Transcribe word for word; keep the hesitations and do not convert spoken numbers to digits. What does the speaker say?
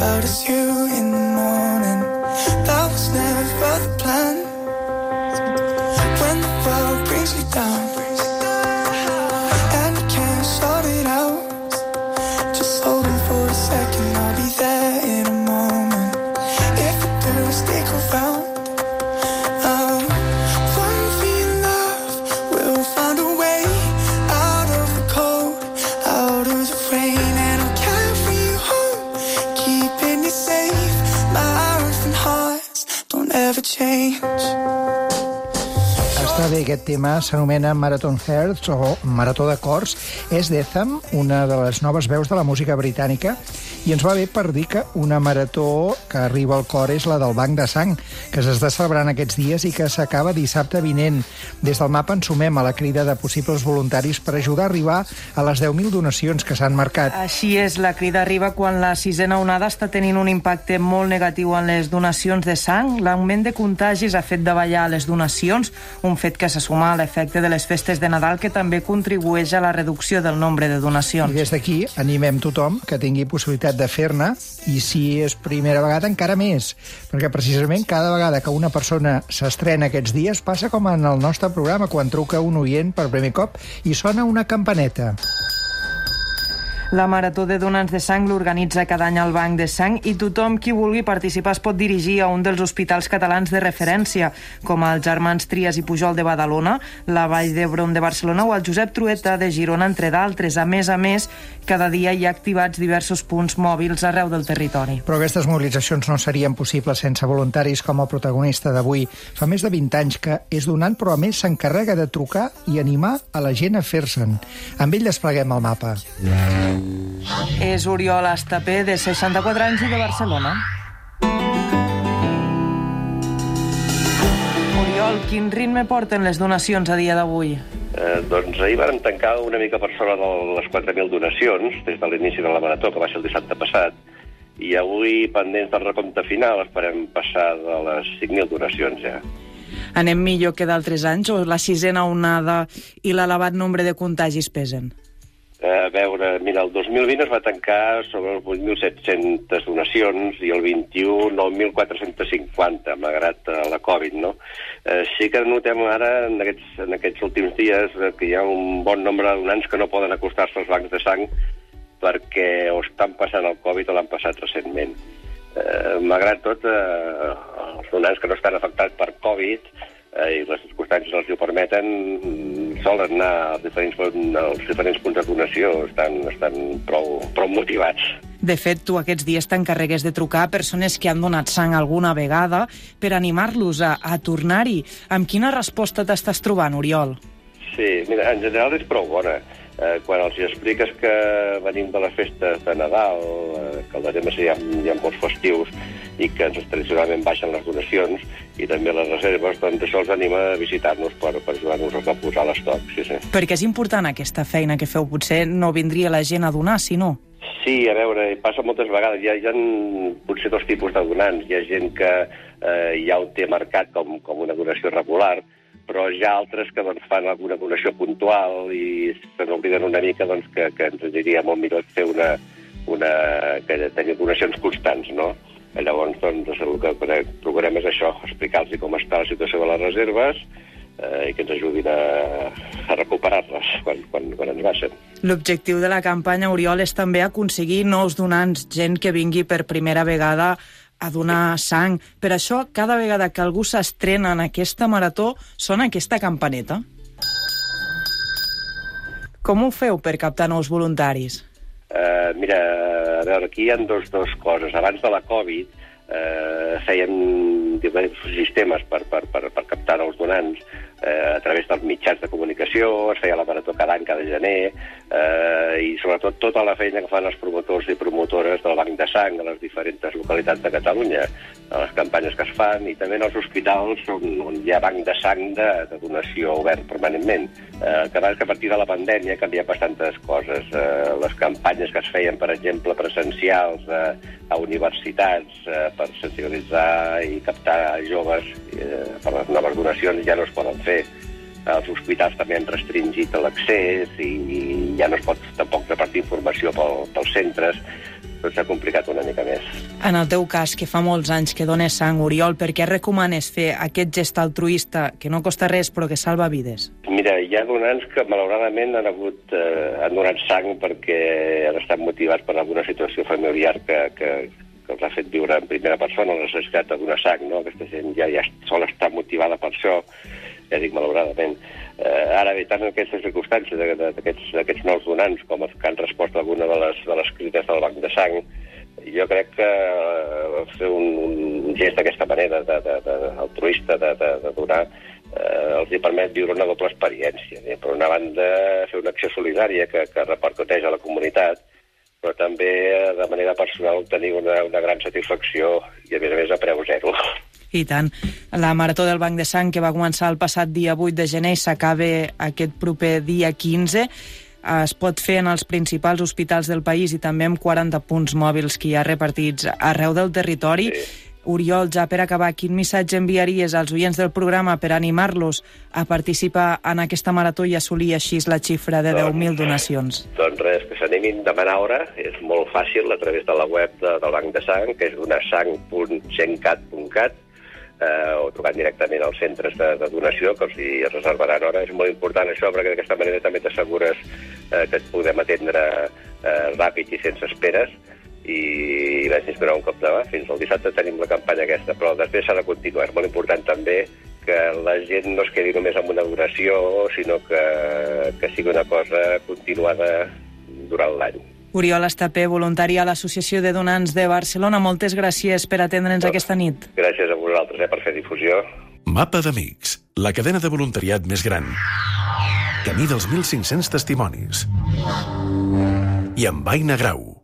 cloud as you in the morning. That was never the plan. When the world brings me down and you can't sort it out, just hold me for a second, I'll be there in a moment. If you do, stick around. Oh, when we feel love, we'll find a way out of the cold, out of the rain, and I'll carry you home, keeping you safe. My earth and hearts don't ever change. Està bé, aquest tema s'anomena Marathon Hearts o Marató de Cors. És d'Etham, una de les noves veus de la música britànica, i ens va bé per dir que una marató que arriba al cor és la del Banc de Sang, que s'està celebrant aquests dies i que s'acaba dissabte vinent. Des del MAPA ens sumem a la crida de possibles voluntaris per ajudar a arribar a les deu mil donacions que s'han marcat. Així és, la crida arriba quan la sisena onada està tenint un impacte molt negatiu en les donacions de sang. L'augment de contagis ha fet davallar les donacions, un fet que se suma a l'efecte de les festes de Nadal, que també contribueix a la reducció del nombre de donacions. I des d'aquí animem tothom que tingui possibilitat de fer-ne, i si és primera vegada encara més, perquè precisament cada vegada que una persona s'estrena aquests dies passa com en el nostre programa, quan truca un oient per primer cop i sona una campaneta. La Marató de Donants de Sang l'organitza cada any el Banc de Sang i tothom qui vulgui participar es pot dirigir a un dels hospitals catalans de referència, com els Germans Trias i Pujol de Badalona, la Vall d'Hebron de Barcelona o el Josep Trueta de Girona, entre d'altres. A més a més, cada dia hi ha activats diversos punts mòbils arreu del territori. Però aquestes mobilitzacions no serien possibles sense voluntaris com el protagonista d'avui. Fa més de vint anys que és donant, però a més s'encarrega de trucar i animar a la gent a fer-se'n. Amb ell despleguem el mapa. És Oriol Estapé, de seixanta-quatre anys i de Barcelona. Oriol, quin ritme porten les donacions a dia d'avui? Eh, doncs ahir vàrem tancar una mica per sobre de les quatre mil donacions des de l'inici de la marató, que va ser el dissabte passat, i avui, pendents del recompte final, esperem passar de les cinc mil donacions ja. Anem millor que d'altres anys o la sisena onada i l'elevat nombre de contagis pesen? A veure, mira, el dos mil vint es va tancar sobre els vuit mil set-centes donacions i el vint-i-u nou mil quatre-cents cinquanta, malgrat la Covid, no? Eh, sí que notem ara, en aquests, en aquests últims dies, que hi ha un bon nombre de donants que no poden acostar-se als bancs de sang perquè o estan passant el Covid o l'han passat recentment. Eh, malgrat tot, eh, els donants que no estan afectats per Covid eh, i les circumstàncies els ho permeten, solen anar als diferents, als diferents punts de donació, estan, estan prou, prou motivats. De fet, tu aquests dies t'encarregues de trucar a persones que han donat sang alguna vegada per animar-los a, a tornar-hi. Amb quina resposta t'estàs trobant, Oriol? Sí, mira, en general és prou bona. Eh, quan els expliques que venim de les festes de Nadal, eh, que al desembre hi ha, hi ha molts festius i que ens tradicionalment baixen les donacions i també les reserves, doncs això els anima a visitar-nos per, per ajudar-nos a posar l'estoc. Sí, sí. Perquè és important aquesta feina que feu. Potser no vindria la gent a donar, si no. Sí, a veure, passa moltes vegades. Hi ha, hi ha potser dos tipus de donants. Hi ha gent que eh, ja ho té marcat com, com una donació regular, però hi ha altres que doncs, fan alguna donació puntual i se n'obliden una mica doncs, que, que ens diria molt millor fer una, una, que tenir donacions constants, no? Llavors, doncs, el que procurem és això, explicar-los com està la situació de les reserves eh, i que ens ajudin a, a recuperar-les quan, quan, quan ens baixen. L'objectiu de la campanya, Oriol, és també aconseguir nous donants, gent que vingui per primera vegada a donar sang. Per això, cada vegada que algú s'estrena en aquesta marató, sona aquesta campaneta. Com ho feu per captar nous voluntaris? Uh, mira, a veure, aquí hi ha dos, dos coses. Abans de la Covid uh, fèiem diversos sistemes per, per, per, per captar els donants eh, a través dels mitjans de comunicació, es feia la marató cada any, cada gener, eh, i sobretot tota la feina que fan els promotors i promotores del Banc de Sang a les diferents localitats de Catalunya, a les campanyes que es fan, i també en els hospitals on, on hi ha banc de sang de, de donació obert permanentment. Eh, que a partir de la pandèmia ha canviat bastantes coses. Eh, les campanyes que es feien, per exemple, presencials eh, a universitats eh, per sensibilitzar i captar joves eh, per les noves donacions ja no es poden fer. Els hospitals també han restringit l'accés i ja no es pot tampoc repartir informació pel, pels centres. tot s'ha complicat una mica més. En el teu cas, que fa molts anys que dones sang, Oriol, per què recomanes fer aquest gest altruista que no costa res però que salva vides? Mira, hi ha donants que malauradament han, hagut, eh, han donat sang perquè han estat motivats per alguna situació familiar que, que, que els ha fet viure en primera persona la necessitat de donar sang, no? Aquesta gent ja, ja sol estar motivada per això, ja dic malauradament. Eh, ara bé, tant en aquestes circumstàncies d'aquests nous donants com els que han respost a alguna de les, de les crides del banc de sang, jo crec que eh, fer un, un gest d'aquesta manera de, de, de, altruista de, de, de donar eh, els hi permet viure una doble experiència. Eh? Per una banda, fer una acció solidària que, que repercuteix a la comunitat, però també de manera personal obtenir una, una gran satisfacció i a més a més a preu zero. I tant. La Marató del Banc de Sang, que va començar el passat dia vuit de gener i s'acaba aquest proper dia quinze, es pot fer en els principals hospitals del país i també amb quaranta punts mòbils que hi ha repartits arreu del territori. Sí. Oriol, ja per acabar, quin missatge enviaries als oients del programa per animar-los a participar en aquesta marató i assolir així la xifra de deu mil donacions? Doncs res, que s'animin a demanar hora. És molt fàcil a través de la web de, del Banc de Sang, que és donasang punt gencat punt cat, eh, o trucant directament als centres de, de donació, que els hi reservaran hora. És molt important això, perquè d'aquesta manera també t'assegures eh, que et podem atendre eh, ràpid i sense esperes, i vaig esperar un cop de mà. Fins al dissabte tenim la campanya aquesta, però després s'ha de continuar. És molt important també que la gent no es quedi només amb una donació, sinó que, que sigui una cosa continuada durant l'any. Oriol Estapé, voluntari a l'Associació de Donants de Barcelona, moltes gràcies per atendre'ns no, aquesta nit. Gràcies a vosaltres eh, per fer difusió. Mapa d'Amics, la cadena de voluntariat més gran. Camí dels mil cinc-cents testimonis. I amb Aina Grau.